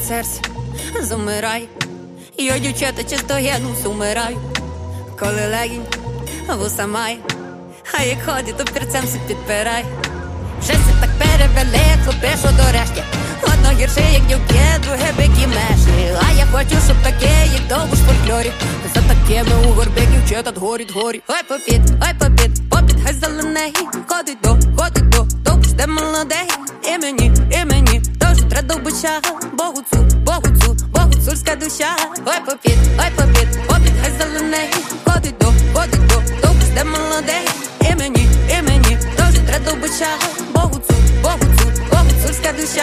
серце замирає, я дівчата часто гену сумираю, коли легінь вуса має, а як ходить, то перцем се підпирає. Вже се так перевели, хлопи, що до решті. Одно гірше, як дівки, друге бики меші. А я хочу, щоб таке, як довго ж фольклорі. За такими у горбі дівчата горить. Ой попід, попід, хай зелений. Ходить до, жде молодий. І мені, тож треба до бича. Богуцульська душа. Ой попід, хай зелений. Ходить до, жде молодий. І мені, тож треба до бича. Богуцульська душа.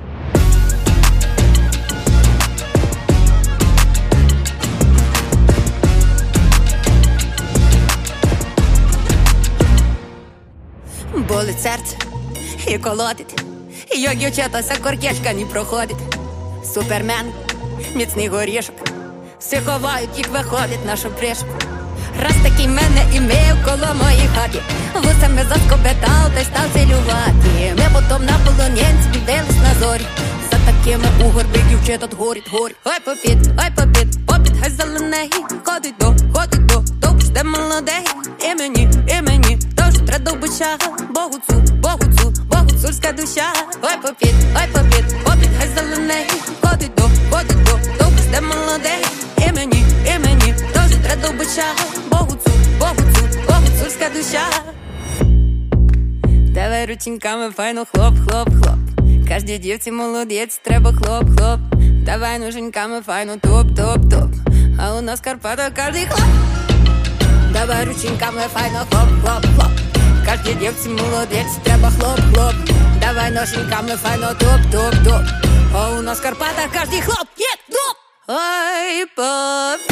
Болить серце і колотить, як дівчата ся коркешка не проходить. Супермен, міцний горішок, всі ховають, їх виходить нашу пришку. Раз такий мене імею коло моїй хаті, вусами заскобетав та й став цілювати. Ми потом на полонянці дивились на зорі, за такими у горбі дівчатат горить. Ой попід, хай зелений. Ходить до, жде молодий. І мені, тож треба до бича. Богуцульська душа. Ой попід, хай зелений. Ходить до, жде молодий. І мені, тож треба до бича. Богуцульська душа. Давай рученьками файно хлоп. Кожній дівці молодець, треба хлоп. Давай ноженьками файно топ. А у нас Карпата кожний хлоп. Давай рученьками файно хлоп. Кожній дівці молодець, треба хлоп. Давай ноженьками файно топ. А у нас Карпата кожний хлоп. Ой, поп.